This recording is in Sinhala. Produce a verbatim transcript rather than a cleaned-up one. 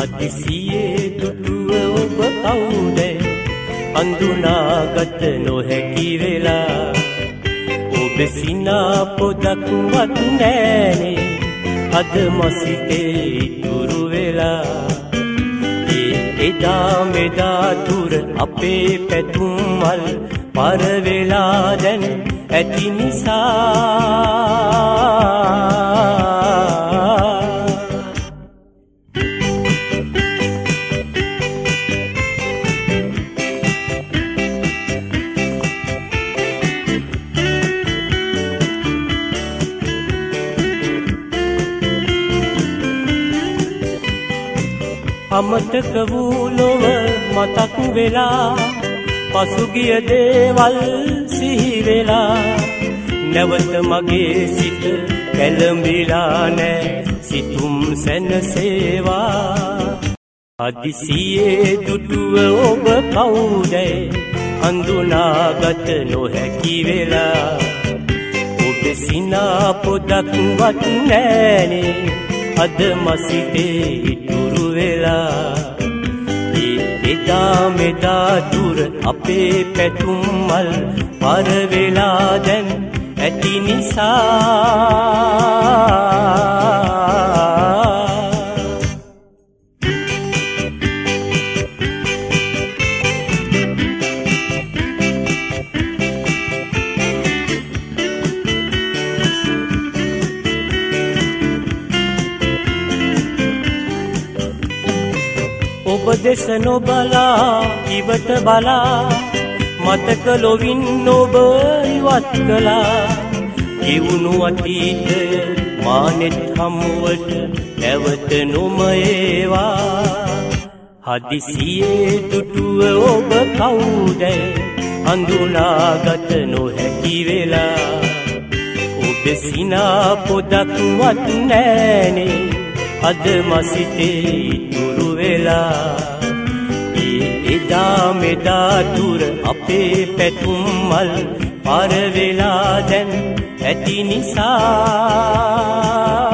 හදිසියේ දුටුව ඔබ කවුද අඳුනාගත නොහැකි වෙලා ඔබ සිනා පොදක්වත් නෑනේ අද මසිතේ ඉතුරු වෙලා ඒ එදා මෙදා දුර අපේ පැතුම් මල් පර වෙලා දැන් ඇති නිසා අමතක වූ ලොව මතක් වෙලා පසුගිය දේවල් සිහි වෙලා නැවත මගේ සිත කැළඹිලා නැ සිතුම් සැනසේවා හදිසියේ දුටුව ඔබ කවුදැයි අඳුනාගත නොහැකි වෙලා ඔබ සිනා පොදක්වත් නෑනේ අද මසිතේ ඉතුරු වෙලා ඒ එදා මෙදා දුර අපේ පැතුම් මල් පර වෙලා දැන් ඇති නිසා ඔබ දෙස නොබලා ඉවත බලා මතක ලොවින් ඔබ ඉවත් කළා ගෙවුණු අතීතය මානෙත් හමුවට නැවත නොම ඒවා හදිසියේ දුටුව ඔබ කවුදැයි අඳුනාගත නොහැකි වෙලා ඔබ සිනා පොදක්වත් නෑනේ අද මසිතේ ඉතුරු වෙලා ඒ එදා මෙදා දුර අපේ පැතුම් මල් පර වෙලා දැන් ඇති නිසා